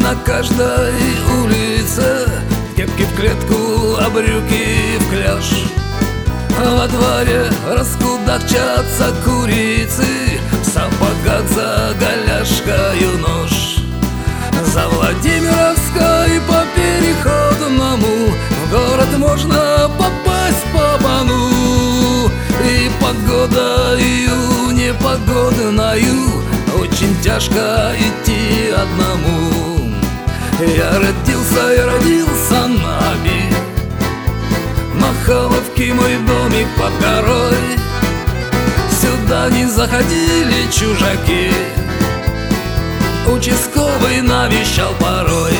на каждой улице, кепки в клетку, а брюки в кляж. Во дворе раскудахчатся курицы, в сапогах за голяшкою нож. За Владимировской по переходному в город можно попасть по бану. И погодою непогодною очень тяжко идти одному. Я родился на Аби, Махаловки мой домик под горой. Сюда не заходили чужаки, участковый навещал порой.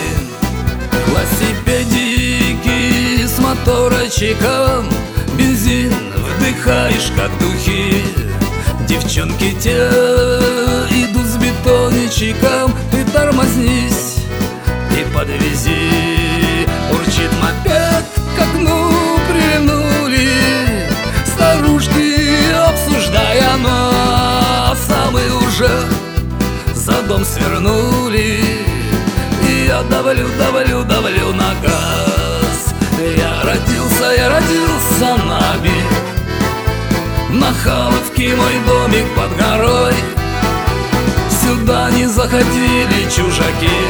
Велосипедики с моторчиком, бензин вдыхаешь как духи. Девчонки те идут с бетончиком, ты тормознись и подвези. Урчит мопед, к окну прильнули старушки, обсуждая нас, а мы уже за дом свернули. И я давлю на газ. Я родился на Аби, Махаловки мой домик под горой. Сюда не заходили чужаки,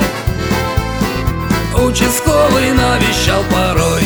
участковый навещал порой.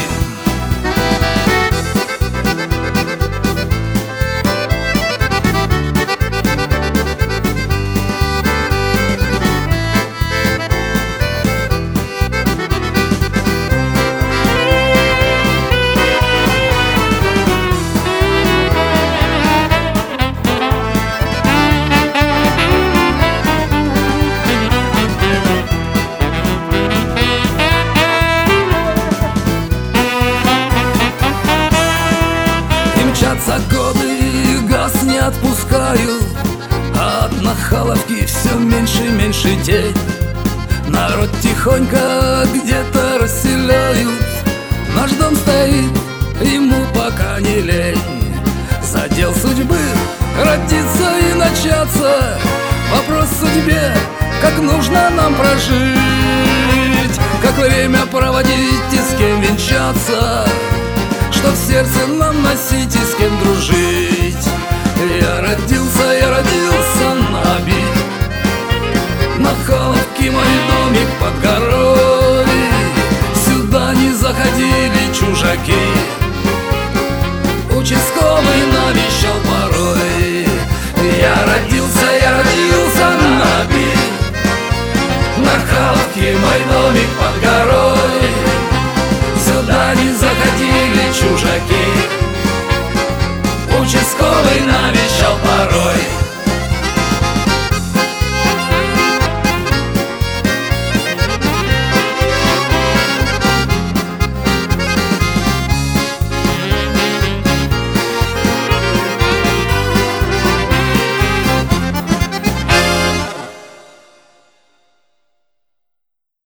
Мчатся годы, газ не отпускаю, а от Махаловки все меньше и меньше тень. Народ тихонько где-то расселяют, наш дом стоит, ему пока не лень. Задел судьбы родиться и начаться, вопрос в судьбе, как нужно нам прожить, как время проводить и с кем венчаться, что в сердце нам носить и с кем дружить. Я родился